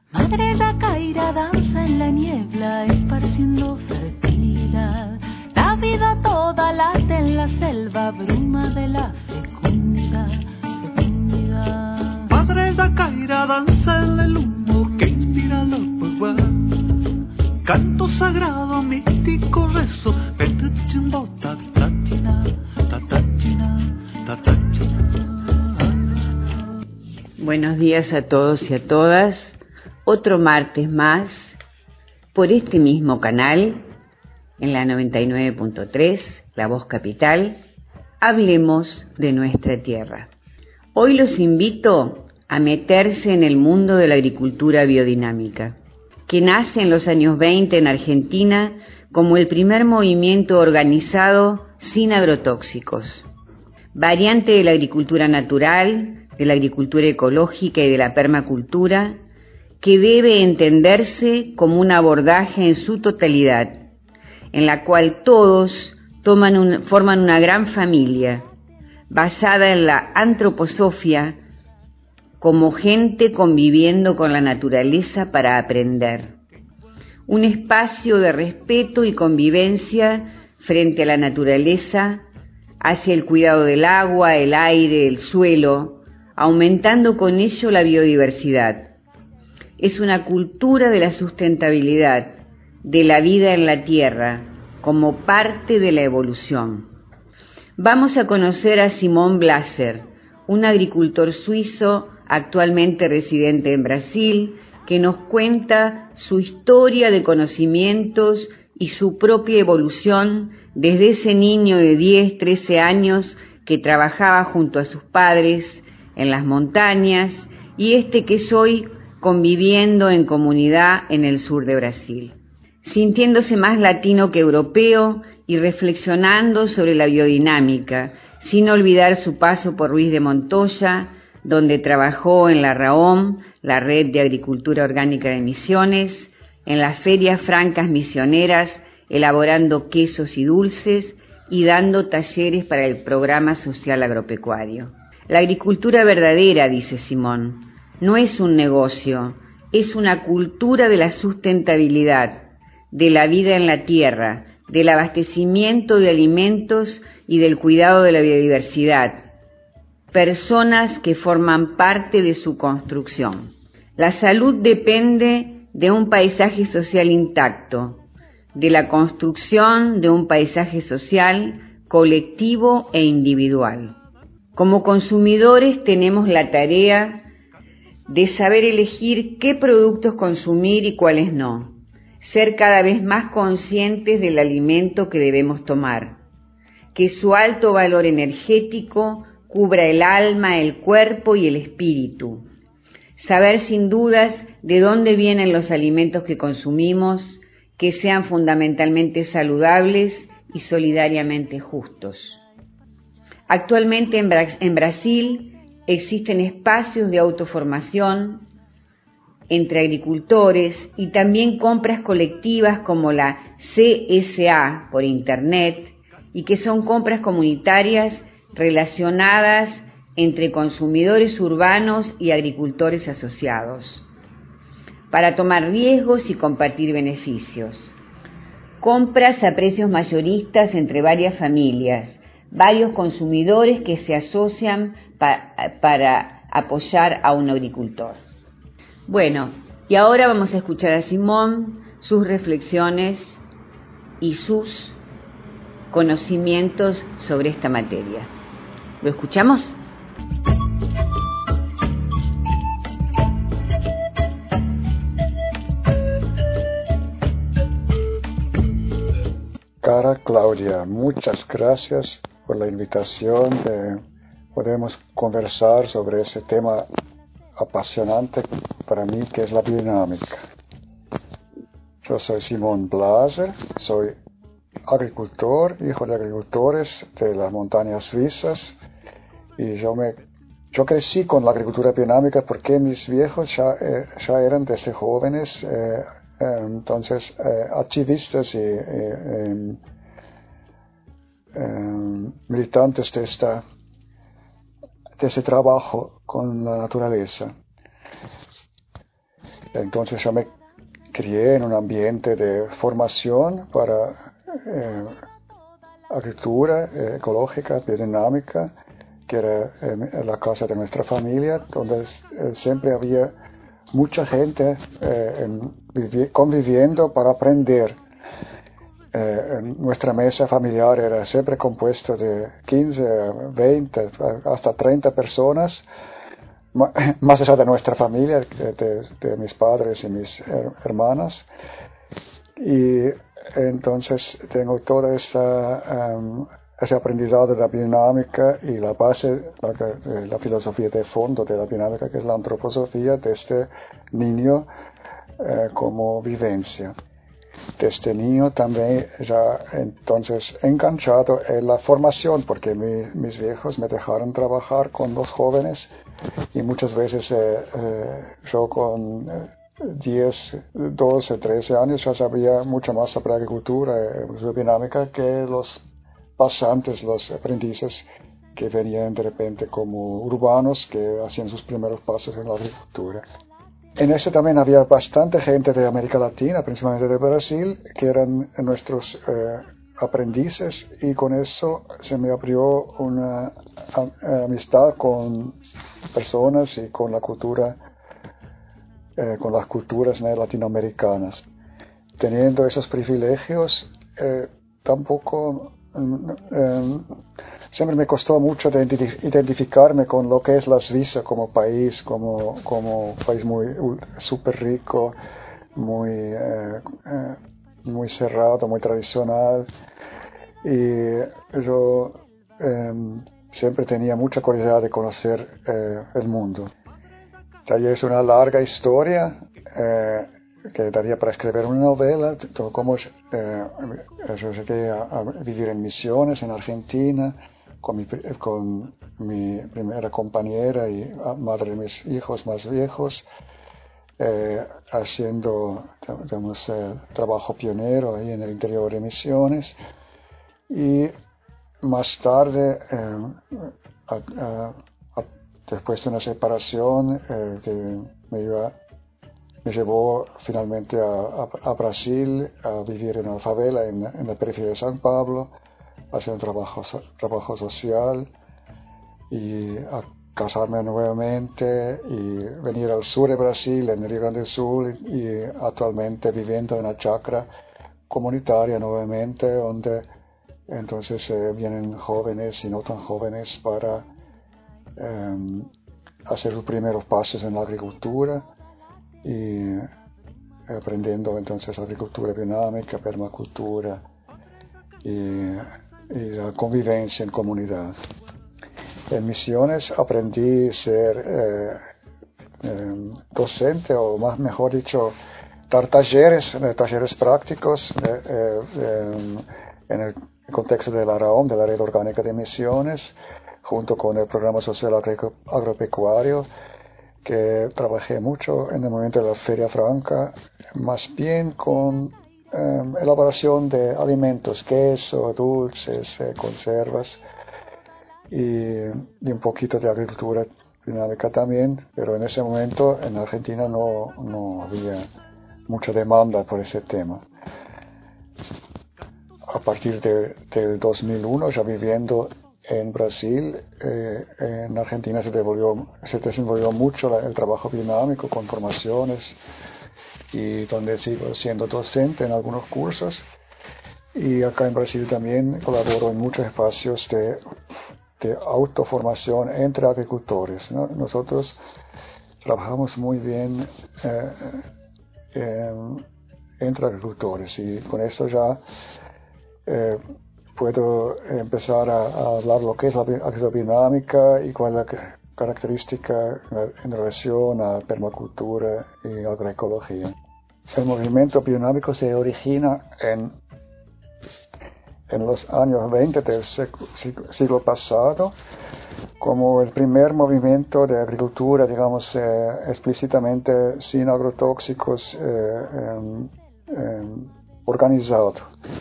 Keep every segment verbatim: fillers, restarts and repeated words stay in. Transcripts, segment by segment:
Madre Yacaira danza en la niebla, esparciendo fertilidad. La vida toda late en la selva, bruma de la fecundidad, fecundidad. Madre Yacaira danza en el humo que inspira la pagua. Canto sagrado, místico rezo, petachimbo, tatachina, tatachina, tatachina. Buenos días a todos y a todas. Otro martes más, por este mismo canal, en la noventa y nueve punto tres, La Voz Capital, hablemos de nuestra tierra. Hoy los invito a meterse en el mundo de la agricultura biodinámica, que nace en los años veinte en Argentina como el primer movimiento organizado sin agrotóxicos, variante de la agricultura natural, de la agricultura ecológica y de la permacultura, que debe entenderse como un abordaje en su totalidad, en la cual todos toman un, forman una gran familia, basada en la antroposofia, como gente conviviendo con la naturaleza para aprender. Un espacio de respeto y convivencia frente a la naturaleza, hacia el cuidado del agua, el aire, el suelo, aumentando con ello la biodiversidad. Es una cultura de la sustentabilidad, de la vida en la tierra, como parte de la evolución. Vamos a conocer a Simón Blaser, un agricultor suizo actualmente residente en Brasil, que nos cuenta su historia de conocimientos y su propia evolución desde ese niño de diez, trece años que trabajaba junto a sus padres en las montañas y este que es hoy conviviendo en comunidad en el sur de Brasil, sintiéndose más latino que europeo y reflexionando sobre la biodinámica, sin olvidar su paso por Ruiz de Montoya, donde trabajó en la RAOM, la Red de Agricultura Orgánica de Misiones, en las ferias francas misioneras, elaborando quesos y dulces y dando talleres para el programa social agropecuario. La agricultura verdadera, dice Simón, no es un negocio, es una cultura de la sustentabilidad, de la vida en la tierra, del abastecimiento de alimentos y del cuidado de la biodiversidad, personas que forman parte de su construcción. La salud depende de un paisaje social intacto, de la construcción de un paisaje social colectivo e individual. Como consumidores tenemos la tarea de saber elegir qué productos consumir y cuáles no, ser cada vez más conscientes del alimento que debemos tomar, que su alto valor energético cubra el alma, el cuerpo y el espíritu, saber sin dudas de dónde vienen los alimentos que consumimos, que sean fundamentalmente saludables y solidariamente justos. Actualmente en, Bra- en Brasil existen espacios de autoformación entre agricultores y también compras colectivas como la C S A por internet y que son compras comunitarias relacionadas entre consumidores urbanos y agricultores asociados para tomar riesgos y compartir beneficios. Compras a precios mayoristas entre varias familias, varios consumidores que se asocian pa- para apoyar a un agricultor. Bueno, y ahora vamos a escuchar a Simón, sus reflexiones y sus conocimientos sobre esta materia. ¿Lo escuchamos? Cara Claudia, muchas gracias por la invitación. De, podemos conversar sobre ese tema apasionante para mí que es la biodinámica. Yo soy Simón Blaser, soy agricultor, hijo de agricultores de las montañas suizas y yo me yo crecí con la agricultura biodinámica porque mis viejos ya, eh, ya eran desde jóvenes eh, eh, entonces eh, activistas y eh, eh, eh, militantes de esta de ese trabajo con la naturaleza. Entonces yo me crié en un ambiente de formación para eh, agricultura eh, ecológica, biodinámica, que era en la casa de nuestra familia, donde eh, siempre había mucha gente eh, en, vivi- conviviendo para aprender. Eh, nuestra mesa familiar era siempre compuesta de quince, veinte, hasta treinta personas, más allá de nuestra familia, de, de mis padres y mis hermanas. Y entonces tengo toda esa, um, ese aprendizaje de la biodinámica y la base, la, la filosofía de fondo de la biodinámica, que es la antroposofía, desde niño eh, como vivencia. Desde niño también ya entonces enganchado en la formación, porque mi, mis viejos me dejaron trabajar con los jóvenes y muchas veces eh, eh, yo con eh, diez, doce, trece años ya sabía mucho más sobre agricultura y biodinámica que los pasantes, los aprendices que venían de repente como urbanos que hacían sus primeros pasos en la agricultura. En ese también había bastante gente de América Latina, principalmente de Brasil, que eran nuestros eh, aprendices, y con eso se me abrió una a, amistad con personas y con la cultura, eh, con las culturas ¿no? latinoamericanas. Teniendo esos privilegios, eh, tampoco eh, siempre me costó mucho de identificarme con lo que es la Suiza como país, como, como país muy súper rico, muy, eh, eh, muy cerrado, muy tradicional. Y yo eh, siempre tenía mucha curiosidad de conocer eh, el mundo. Ahí es una larga historia eh, que daría para escribir una novela, todo cómo eh, yo llegué a, a vivir en Misiones, en Argentina, con mi, con mi primera compañera y madre de mis hijos más viejos, eh, haciendo digamos, eh, trabajo pionero ahí en el interior de Misiones. Y más tarde, eh, a, a, a, después de una separación eh, que me, iba, me llevó finalmente a, a, a Brasil, a vivir en una favela en, en la periferia de San Pablo, hacer un trabajo, trabajo social y a casarme nuevamente y venir al sur de Brasil, en el Río Grande do Sul, y actualmente viviendo en una chacra comunitaria nuevamente, donde entonces eh, vienen jóvenes y no tan jóvenes para eh, hacer sus primeros pasos en la agricultura y aprendiendo entonces agricultura biodinámica, permacultura y y la convivencia en comunidad. En Misiones aprendí a ser eh, eh, docente, o más mejor dicho, dar talleres, eh, talleres prácticos eh, eh, en el contexto de la RAOM, de la Red Orgánica de Misiones, junto con el Programa Social Agro- Agropecuario, que trabajé mucho en el momento de la Feria Franca, más bien con Um, elaboración de alimentos, queso, dulces, eh, conservas y, y un poquito de agricultura dinámica también, pero en ese momento en Argentina no, no había mucha demanda por ese tema. A partir de, del dos mil uno, ya viviendo en Brasil, eh, en Argentina se, devolvió, se desenvolvió mucho la, el trabajo dinámico con formaciones, y donde sigo siendo docente en algunos cursos, y acá en Brasil también colaboro en muchos espacios de, de autoformación entre agricultores, ¿no? Nosotros trabajamos muy bien eh, eh, entre agricultores, y con eso ya eh, puedo empezar a, a hablar lo que es la agrodinámica y cuál es la característica en relación a permacultura y agroecología. El movimiento biodinámico se origina en, en los años veinte del siglo pasado como el primer movimiento de agricultura, digamos, eh, explícitamente sin agrotóxicos eh, eh, eh, organizado.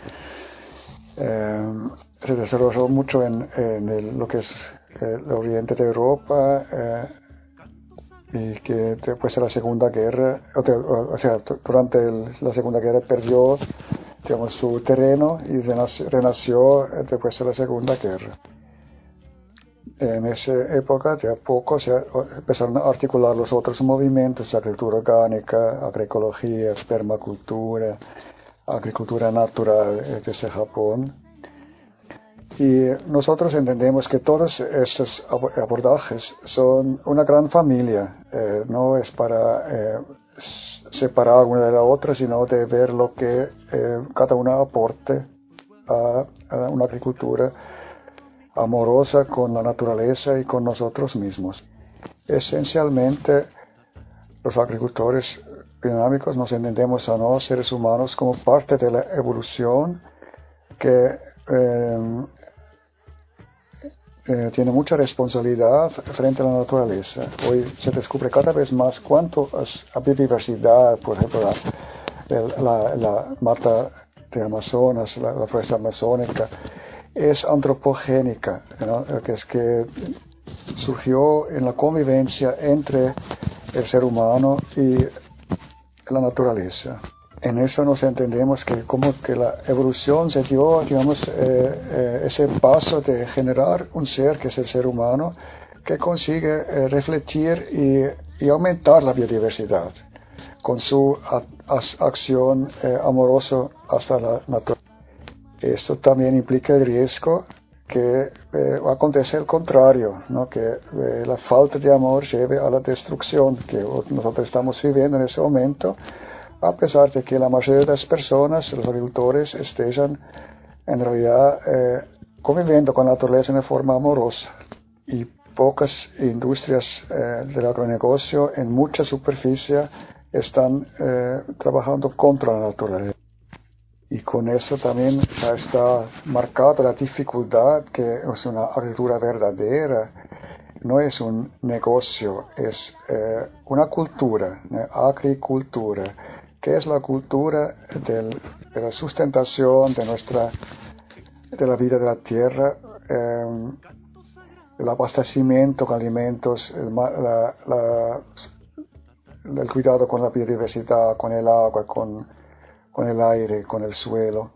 Eh, se desarrolló mucho en, en el, lo que es el oriente de Europa, eh, y que después de la Segunda Guerra, o sea, durante el, la Segunda Guerra perdió, digamos, su terreno y renació, renació después de la Segunda Guerra. En esa época, de a poco, se empezaron a articular los otros movimientos: agricultura orgánica, agroecología, permacultura, agricultura natural desde Japón. Y nosotros entendemos que todos estos abordajes son una gran familia. Eh, no es para eh, separar una de la otra, sino de ver lo que eh, cada una aporte a, a una agricultura amorosa con la naturaleza y con nosotros mismos. Esencialmente, los agricultores biodinámicos nos entendemos a nosotros, seres humanos, como parte de la evolución que eh, eh, tiene mucha responsabilidad frente a la naturaleza. Hoy se descubre cada vez más cuánto a biodiversidad, por ejemplo, la, la, la mata de Amazonas, la, la floresta amazónica, es antropogénica, ¿no? Que es que surgió en la convivencia entre el ser humano y la naturaleza. En eso nos entendemos que como que la evolución se dio, digamos, eh, eh, ese paso de generar un ser que es el ser humano, que consigue eh, refletir y, y aumentar la biodiversidad con su a, a, acción eh, amorosa hasta la naturaleza. Esto también implica el riesgo que eh, acontece el contrario, ¿no? Que eh, la falta de amor lleve a la destrucción que nosotros estamos viviendo en ese momento, a pesar de que la mayoría de las personas, los agricultores, estén en realidad eh, conviviendo con la naturaleza de forma amorosa. Y pocas industrias eh, del agronegocio en mucha superficie están eh, trabajando contra la naturaleza. Y con eso también ya está marcada la dificultad que es una agricultura verdadera. No es un negocio, es eh, una cultura, una agricultura, que es la cultura del, de la sustentación de nuestra, de la vida de la tierra, eh, el abastecimiento con alimentos, el, la, la, el cuidado con la biodiversidad, con el agua, con con el aire, con el suelo,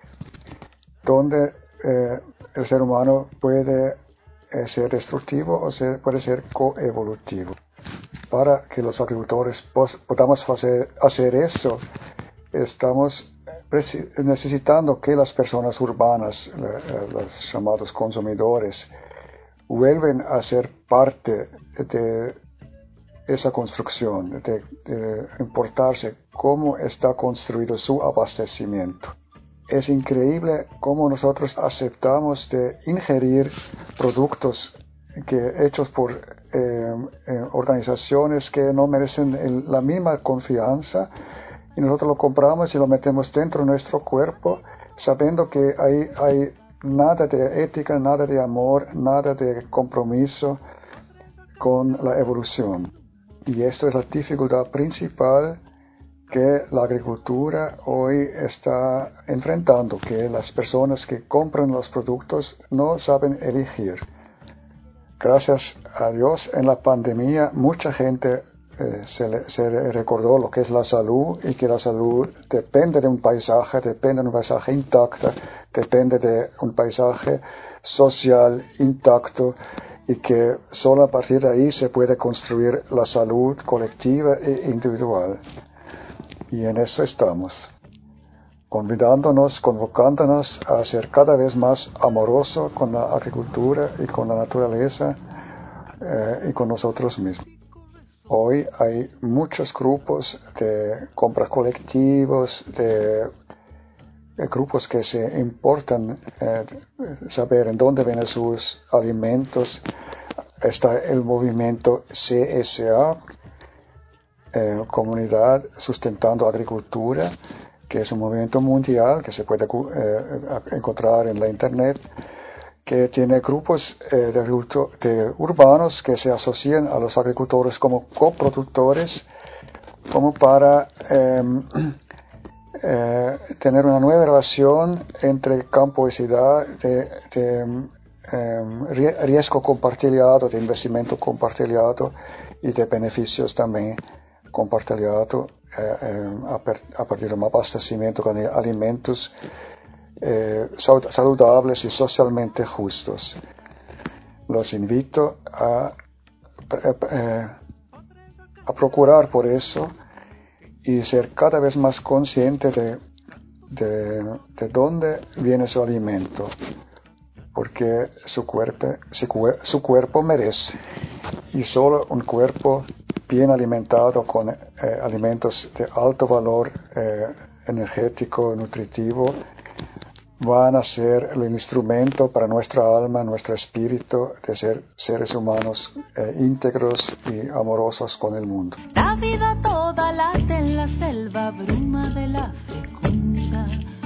donde eh, el ser humano puede eh, ser destructivo o ser, puede ser coevolutivo. Para que los agricultores pos, podamos hacer, hacer eso, estamos necesitando que las personas urbanas, eh, los llamados consumidores, vuelven a ser parte de esa construcción, de, de importarse cómo está construido su abastecimiento. Es increíble cómo nosotros aceptamos de ingerir productos que, hechos por eh, eh, organizaciones que no merecen el, la misma confianza, y nosotros lo compramos y lo metemos dentro de nuestro cuerpo, sabiendo que hay, hay nada de ética, nada de amor, nada de compromiso con la evolución. Y esto es la dificultad principal que la agricultura hoy está enfrentando, que las personas que compran los productos no saben elegir. Gracias a Dios, en la pandemia mucha gente eh, se, le, se recordó lo que es la salud, y que la salud depende de un paisaje, depende de un paisaje intacto, depende de un paisaje social intacto, y que solo a partir de ahí se puede construir la salud colectiva e individual. Y en eso estamos, convidándonos, convocándonos a ser cada vez más amorosos con la agricultura y con la naturaleza eh, y con nosotros mismos. Hoy hay muchos grupos de compras colectivos, de, de grupos que se importan eh, saber en dónde vienen sus alimentos. Está el movimiento C S A, eh, Comunidad Sustentando Agricultura, que es un movimiento mundial que se puede eh, encontrar en la internet, que tiene grupos eh, de, de urbanos que se asocian a los agricultores como coproductores, como para eh, eh, tener una nueva relación entre campo y ciudad, de, de eh, riesgo compartilhado, de investimento compartilhado y de beneficios también compartilhado eh, eh, a, per, a partir de un abastecimiento con alimentos eh, saludables y socialmente justos. Los invito a, eh, a procurar por eso y ser cada vez más consciente de, de, de dónde viene su alimento, porque su cuerpo, su, su cuerpo merece, y solo un cuerpo bien alimentado con eh, alimentos de alto valor eh, energético, nutritivo, van a ser el instrumento para nuestra alma, nuestro espíritu, de ser seres humanos eh, íntegros y amorosos con el mundo. La vida toda late en la selva, bruma de la fecundidad,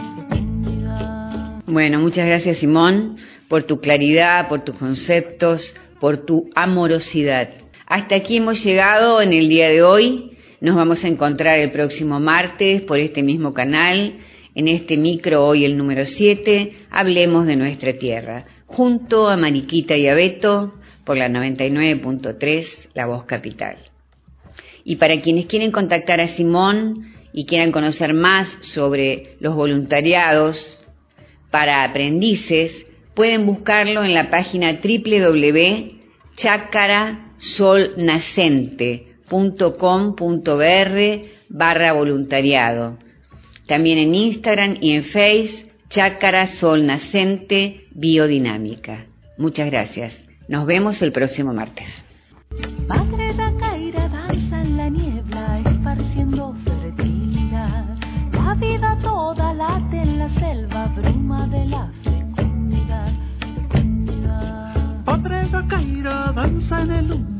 fecundidad. Bueno, muchas gracias, Simón, por tu claridad, por tus conceptos, por tu amorosidad. Hasta aquí hemos llegado en el día de hoy. Nos vamos a encontrar el próximo martes por este mismo canal. En este micro, hoy el número siete, hablemos de nuestra tierra, junto a Mariquita y a Beto, por la noventa y nueve punto tres, La Voz Capital. Y para quienes quieren contactar a Simón y quieran conocer más sobre los voluntariados para aprendices, pueden buscarlo en la página doble u doble u doble u punto chácara sol nacente punto com punto b r barra voluntariado. También en Instagram y en Face, Chácara Sol Nacente Biodinámica. Muchas gracias. Nos vemos el próximo martes. Padre Dacaira danza en la niebla, esparciendo fertilidad. La vida toda late en la selva, bruma de la fecundidad, fecundidad. Padre Dacaira danza en el humo.